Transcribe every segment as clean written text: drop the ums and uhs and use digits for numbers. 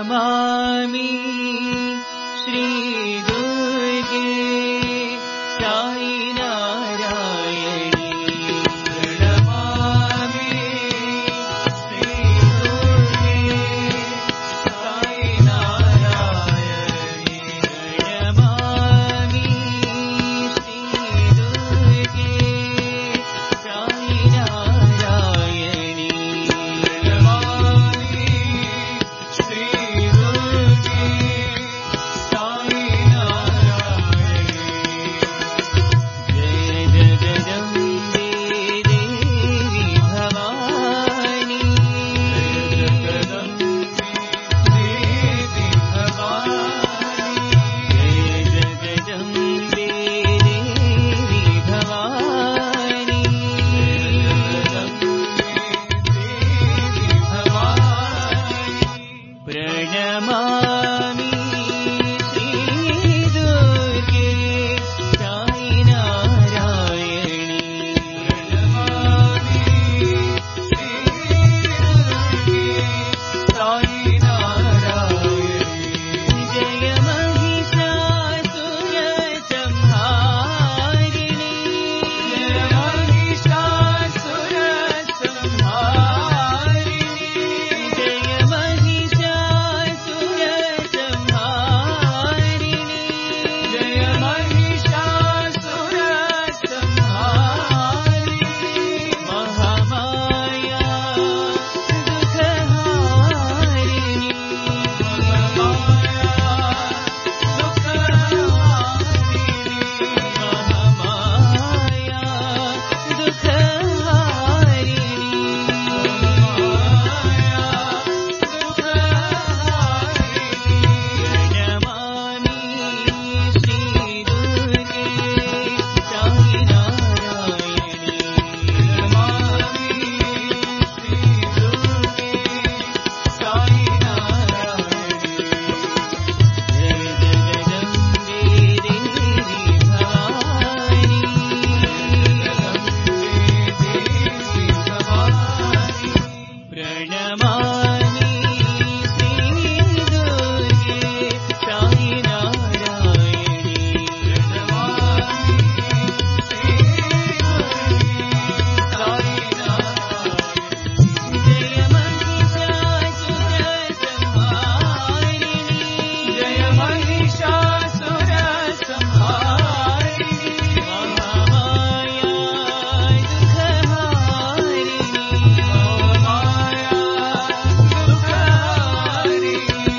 प्रणमामि श्री दुर्गे साई नारायणी प्रणमामि श्री दुर्गे साई नारायणी प्रणमामि श्री दुर्गे साई नारायणी प्रणमामि श्री दुर्गे साई नारायणी जय जगदम्बे देवी भवानी जय जगदम्बे देवी भवानी प्रणमामि श्री दुर्गे साई नारायणी प्रणमामि श्री दुर्गे साई नारायणी जय महिषासुर संहारिणी जय महिषासुर संहारिणी जय महिषासुर संहारिणी जय महिषासुर संहारिणी महामाया दुःखहारिणी महामाया दुःखहारिणी महामाया दुःखहारिणी महामाया प्रणमामि श्री दुर्गे साई नारायणी प्रणमामि श्री दुर्गे साई नारायणी जय जगदम्बे देवी भवानी प्रणमामि श्री दुर्गे साई नारायणी प्रणमामि श्री दुर्गे साई नारायणी जय महिषासुर संहारिणी जय महिषासुर संहारिणी महामाया दुःखहारिणी महामाया दुःखहारिणी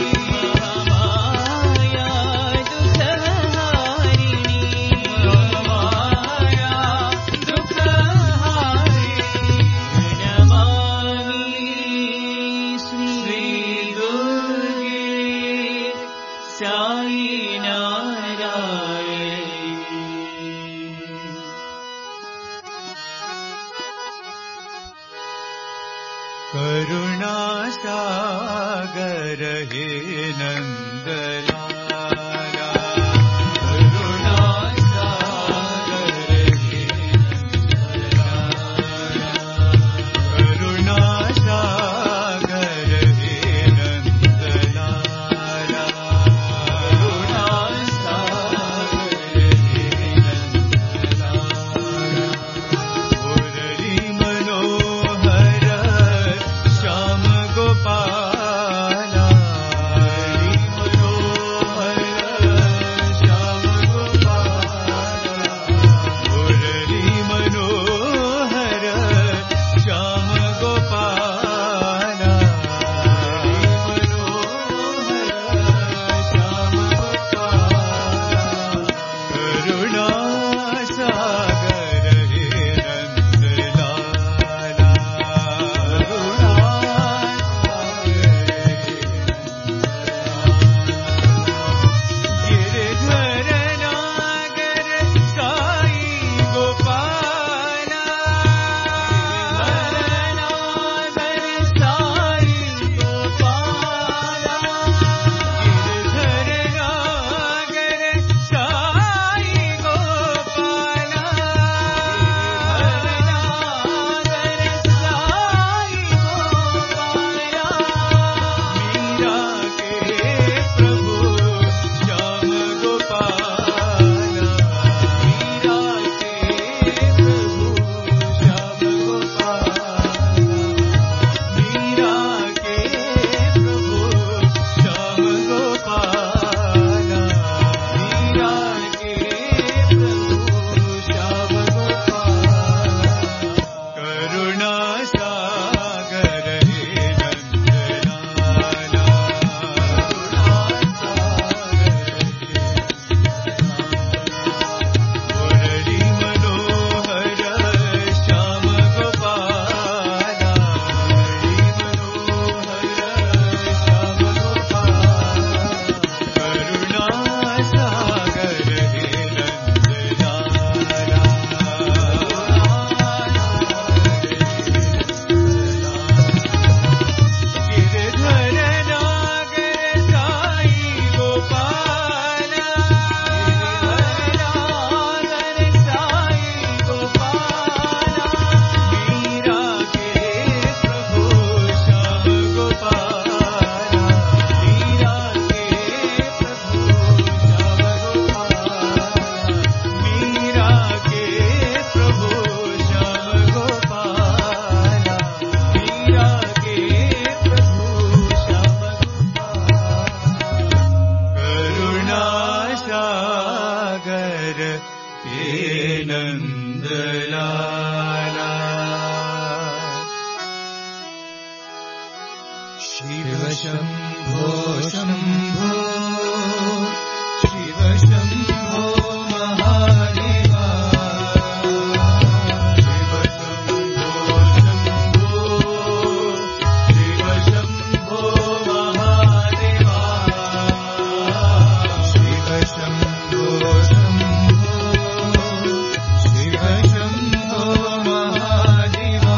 महामाया दुःखहारिणी महामाया दुःखहारिणी प्रणमामि श्री दुर्गे साई नारायणी करुणा सागर हे नंदलाला करुणा सागर हे नंदलाला करुणा सागर हे नंदलाला करुणा सागर हे नंदलाला मुरली मनोहर श्याम गोपाला हरि मनोहर नन्दलाला शिव शम्भो शम्भो शिव शम्भो महादेवा शिव शम्भो शम्भो शिव शम्भो महादेवा शिव शम्भो शम्भो शिव शम्भो महादेवा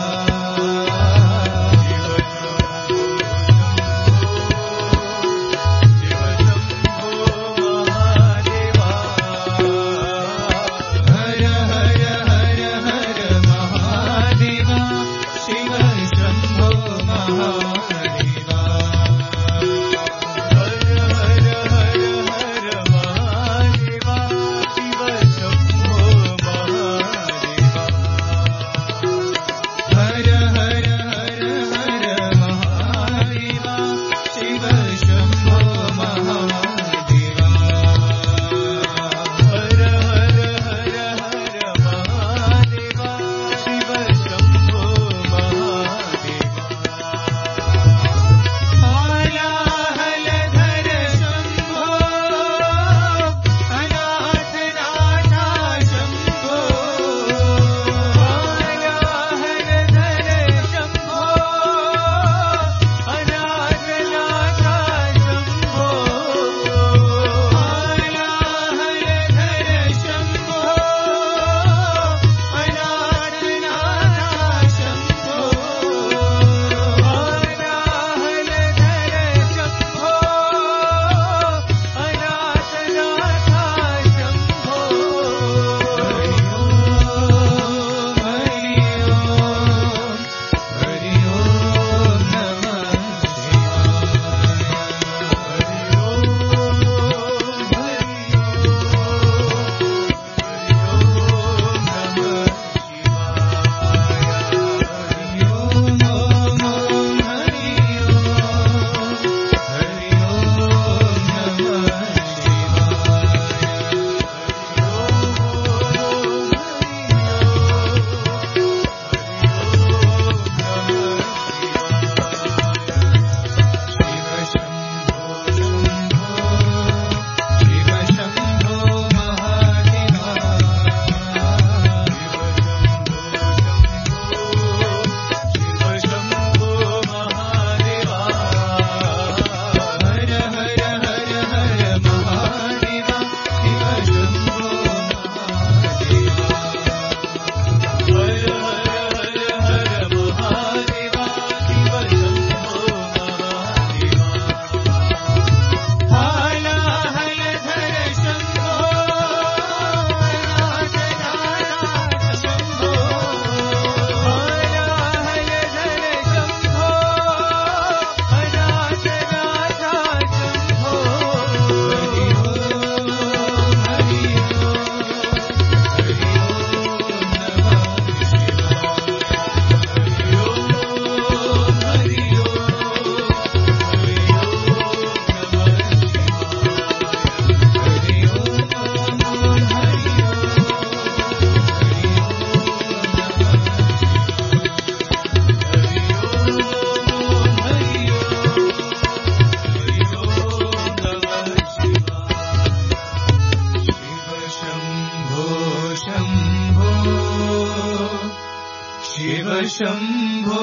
शम्भो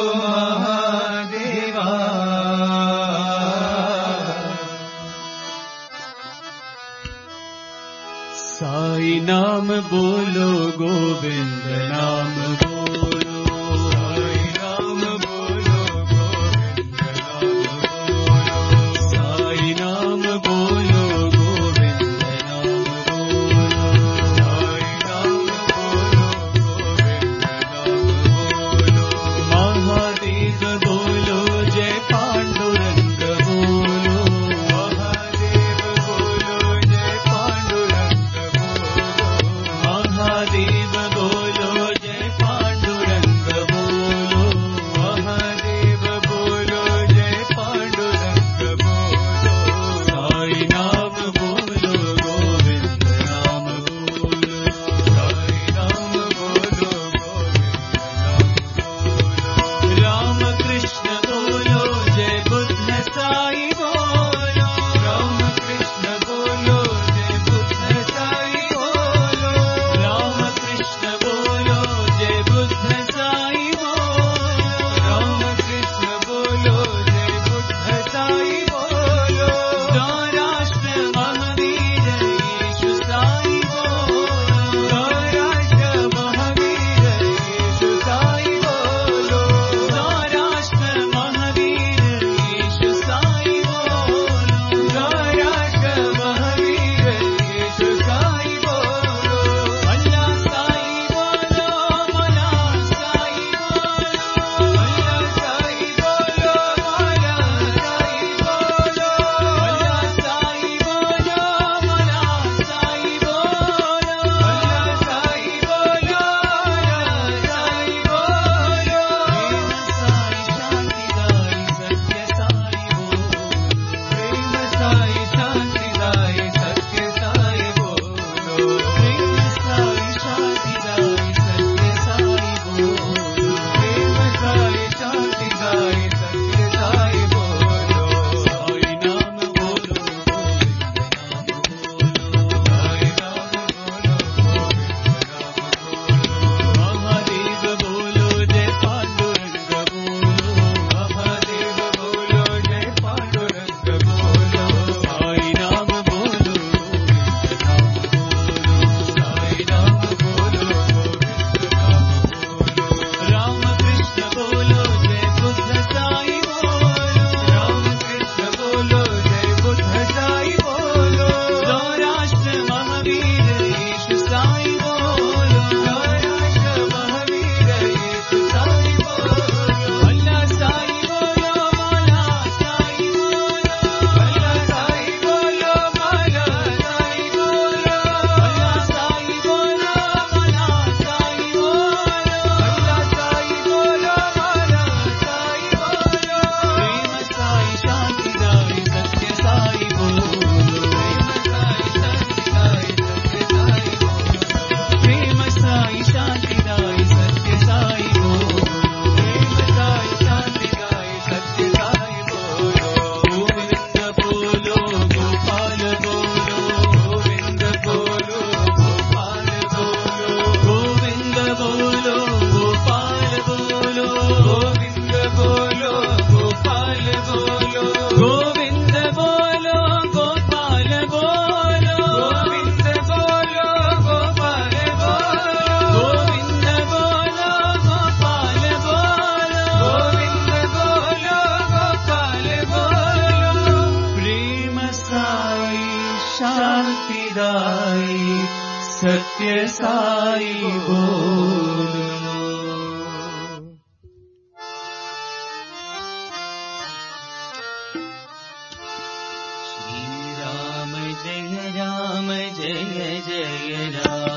महादेवा साई नाम बोलो गोविंद नाम बोलो साई नाम बोलो गोविंद नाम बोलो साई नाम बोलो गोविंद नाम बोलो साई नाम बोलो गोविंद नाम बोलो महादेव बोलो जय पांडुरंग बोलो महादेव बोलो जय पांडुरंग बोलो महादेव बोलो जय पांडुरंग शांतिदायी सत्य साई बोलो। श्री राम जय जय राम।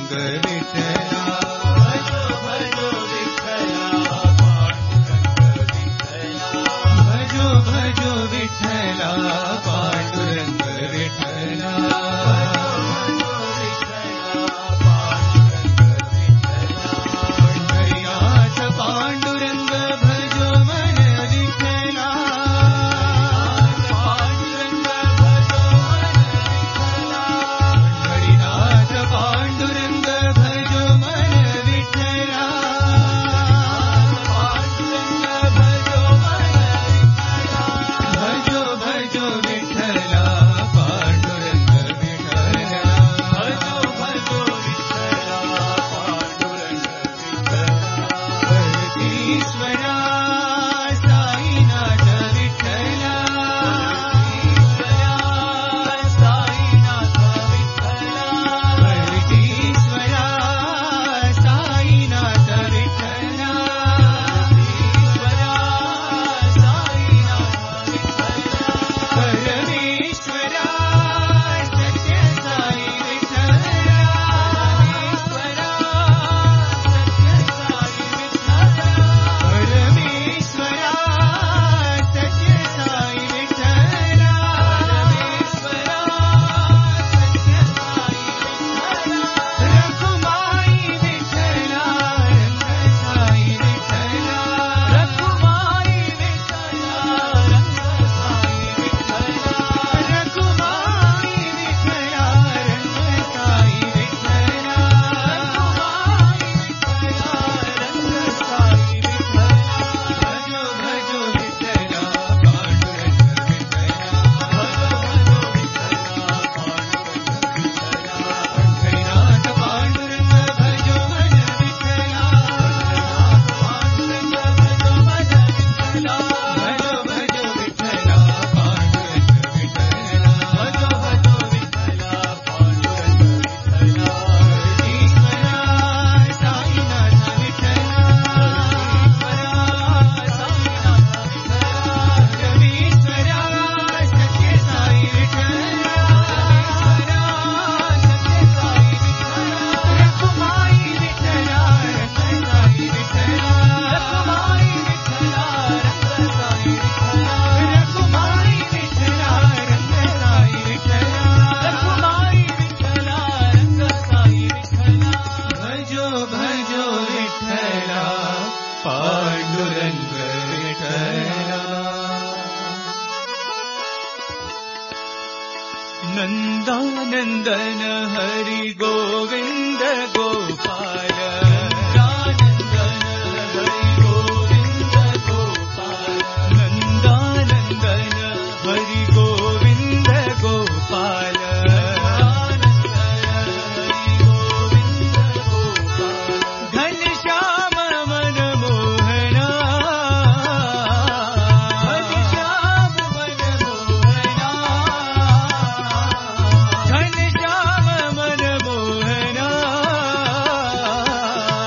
पांडुरंग विठला भजो भजो विठ्ठला पांडुरंग विठ्ठला भजो भजो विठला पांडुरंग विठला पंढरीनाथ पांडुरंग भजो मन विठला पंढरीनाथ पांडुरंग भजो मन विठला भजो भजो विठला पांडुरंग विठला भजो भजो विठ्ठला पांडुरंग ईश्वरा साईनाथ विठला साईनाथ विठ्ठला ईश्वरा साईनाथ विठला परमेश्वरा सत्य साई विठला परमेश्वरा सत्य साई विठला रखुमाई विठला रंग साई विठला रखुमाई विठ्ठला रंग साई विठ्ठला रखुमाई विठला रंग साई विठला भजो भजो विठला पांडुरंग विठला पंढरीनाथ पांडुरंग भजो मन विठला भजो भजो विठला पांडुरंग विठला ईश्वरा साईनाथ विठला परमेश्वरा सत्य साई विठला रखुमाई विठला रंग साई विठला रखुमाई विठला रंग साई विठला भजो भजो विठला पांडुरंग विठला नंदानंदन हरि गोविंद गोपाल नंदानंदन हरि गोविंद गोपाल नंदानंदन हरि गोविंद गोपाल घनश्याम मन मोहना घनश्याम मन मोहना घनश्याम मन मोहना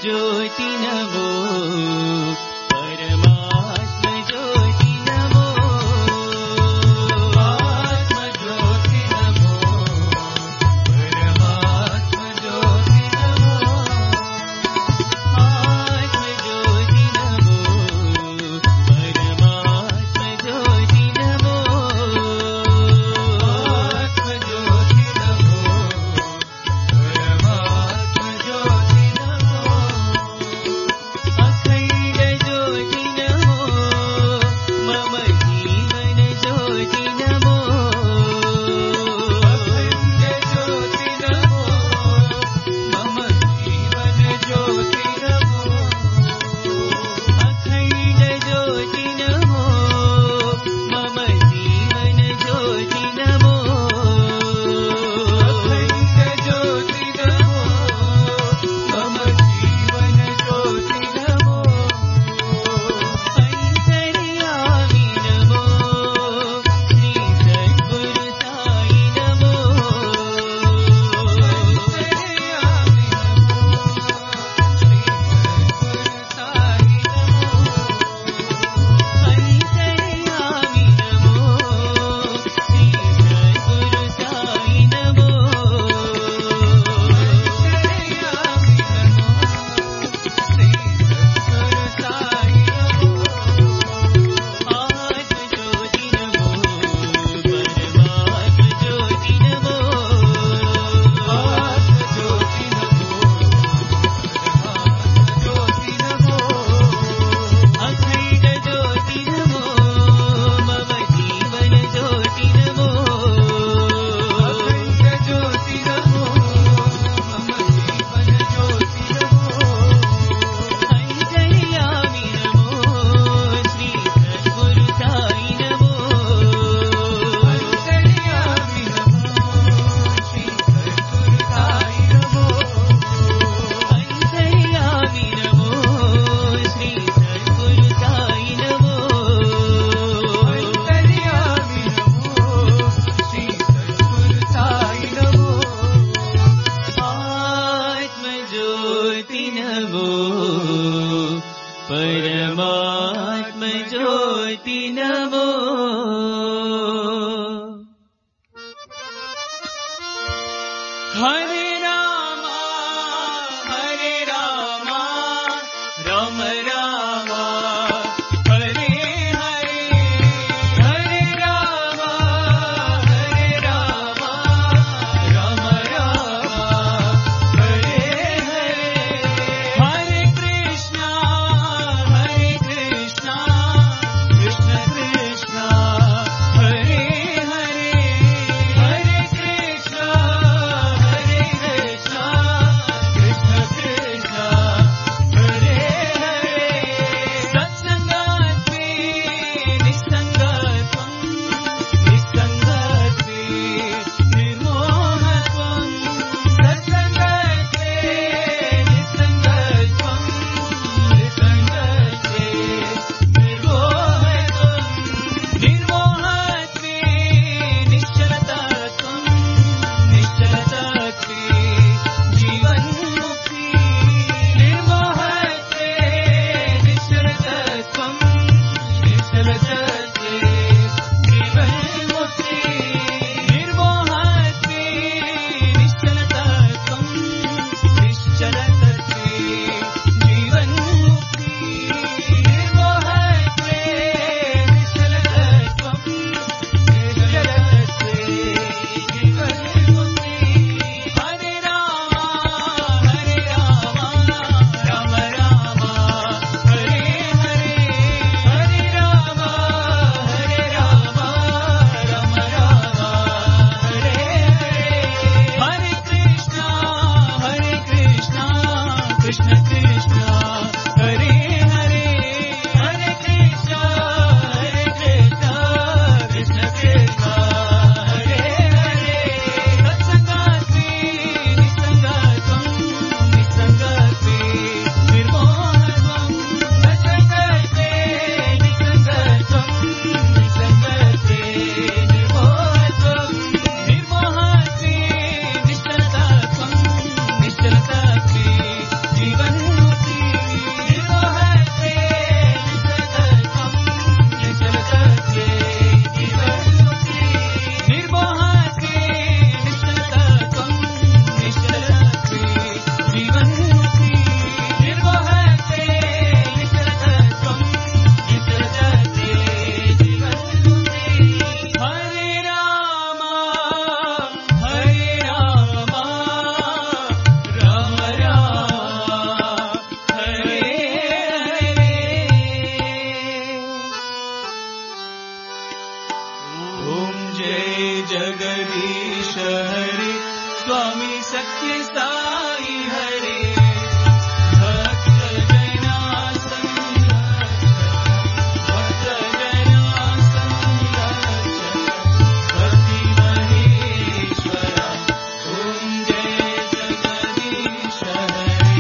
ज्योति नमो परमात्म ज्योति नमो आत्म ज्योति नमो परमात्म ज्योति नमो आत्म ज्योति नमो परमात्म ज्योति नमो आत्म ज्योति नमो परमात्म ज्योति नमो अखंड ज्योति नमो मम जीवन ज्योति नमो अखंड ज्योति नमो मम जीवन ज्योति नमो अखंड ज्योति नमो मम जीवन ज्योति नमो अखंड ज्योति नमो मम जीवन ज्योति नमो अंतर्यामी नमो श्री सद्गुरु साई नमो अंतर्यामी नमो श्री सद्गुरु साई नमो अंतर्यामी नमो श्री सद्गुरु साई नमो अंतर्यामी परमात्म ज्योति नमो हरे रामा राम रामा हरे हरे हरे रामा राम रामा हरे हरे हरे कृष्णा सत्य साई हरे भक्त जना संरक्षक भक्त जना संरक्षक भक्ति महेश्वरा ओम जय जगदीश हरे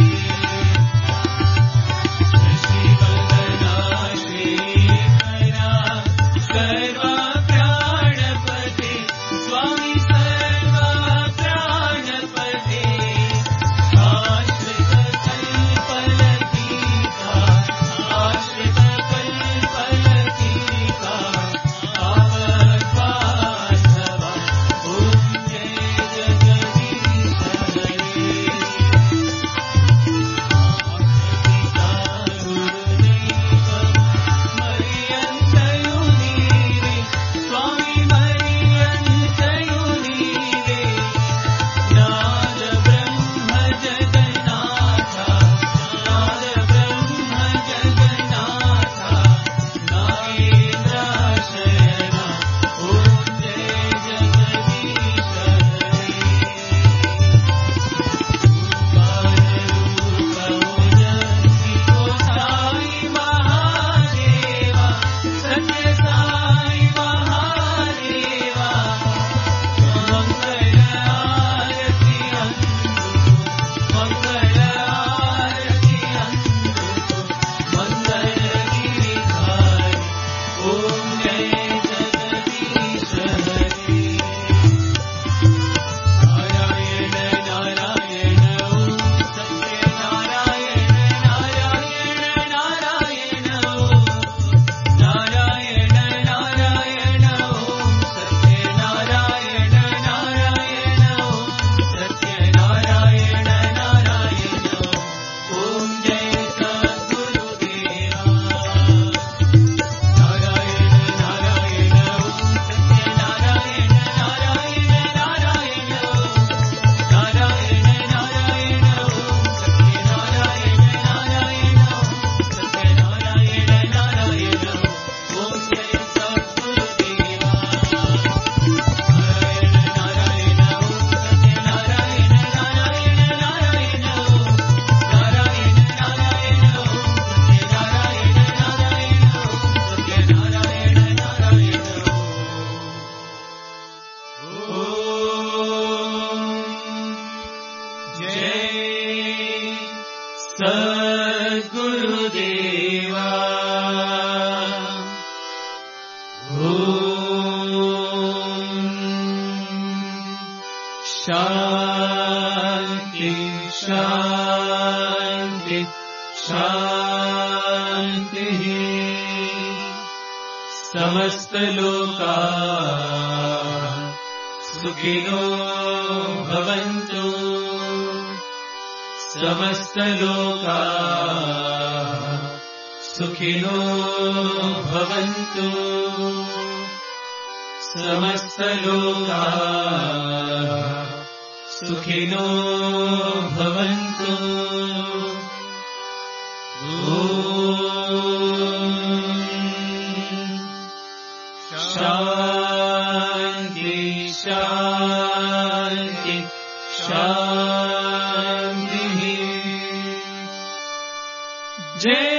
शशिवदना श्रीकरा सर्व प्राणपते स्वामी सर्व प्राणपते आश्रित कल्पलतिका आश्रित कल्पलतिका आपद्बांधवा ओम जय जगदीश हरे मरियन्तयुनीरे स्वामी मरियन्तयुनीरे नाद ब्रह्म जगन्नाथा नाद ब्रह्म जगन्नाथा नागेन्द्राशयना ओम जय जगदीश हरे साई महादेवा सत्य साई महादेवा मंगल आरती मंगल आरती मंगल गिरिधारी ओम जय जगदीश हरे नारायण नारायण ओम सत्य नारायण नारायण नारायण ओम नारायण नारायण ओम सत्य नारायण नारायण ओम सत्य नारायण नारायण ओम जय सद्गुरुदेवा नारायण नारायण ओम सत्य नारायण नारायण नारायण ओम नारायण नारायण ओम सत्य नारायण नारायण ओम सत्य नारायण नारायण ओम जय सद्गुरुदेवा नारायण नारायण ओम सत्य नारायण नारायण नारायण ओम नारायण नारायण ओम सत्य नारायण नारायण ओम सत्य नारायण नारायण ओम जय सद्गुरुदेवा शांति शांति शांति समस्त लोका सुखिनो भवन्तु समस्त लोका सुखिनो भवन्तु समस्त लोका सुखिनो भवन्तु शांति शांति शांति जय